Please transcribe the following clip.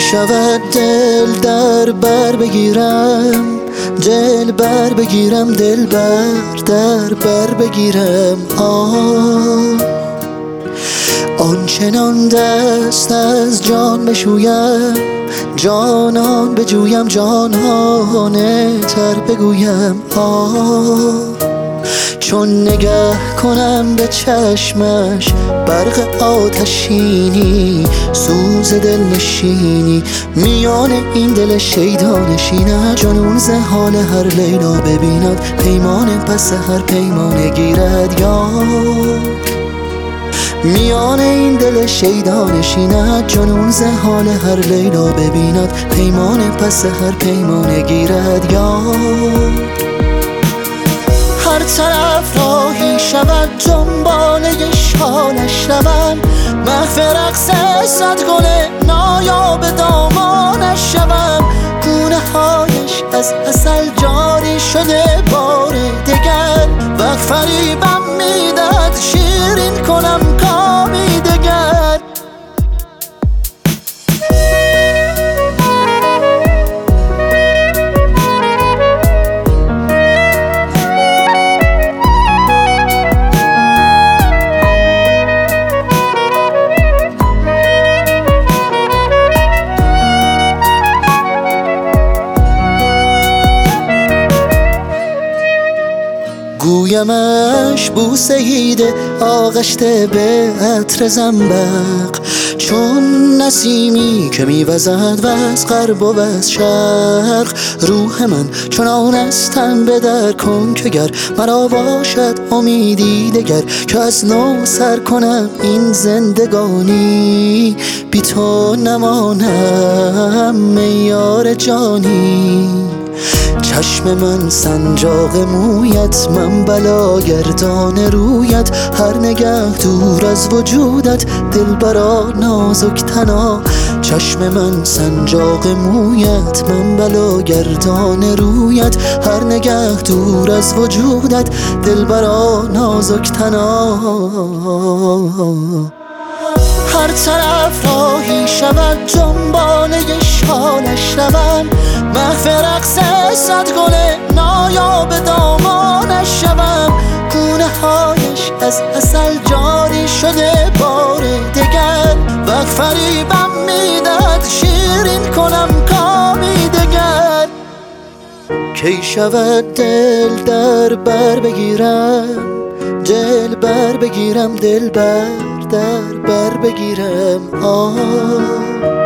شود دل در بر بگیرم، دل بر بگیرم، دل در بر بگیرم. آنچنان دست از جان بشویم، جانان بجویم، جانانه تر بگویم. چون نگه کنم به چشمش برق آتشینی، سوز دل نشینی میان این دل شیدا نشیند. جنون ز حال هر لیلا ببیند، پیمان پس هر پیمانه گیرد یاد. میان این دل شیدا نشیند، جنون ز حال هر لیلا ببیند، پیمان پس هر پیمانه گیرد یاد. هر طرف راهی شود دنباله شالش روم، محو رقص صد گل نایاب دامانش شوم. گونه هایش از عسل جاری شده بار دگر، وقت فریبم میدهد شیرین کنم کامی دگر. گویمش بوسه ایده آغشته به عطر زنبق، چون نسیمی که میوزد و از غرب و از شرق. روح من چنان استم به در کن که گر مرا باشد امیدی دگر، که از نو سر کنم این زندگانی. بی تو نمانم میار جانی. چشم من سنجاق مویت، من بلا گردان رویت، هر نگه دور از وجودت دلبرا نازک تنا. چشم من سنجاق مویت، من بلا گردان رویت، هر نگه دور از وجودت دلبرا نازک تنا. هر طرف راهی شود دنباله شالش روم، محو رقص صد گل نایاب دامانش شوم. گونه هایش از عسل جاری شده بار دگر، وقت فریبم میدهد شیرین کنم کامی دگر. کی شود دل در بر بگیرم، دل بر بگیرم، دل در بر بگیرم.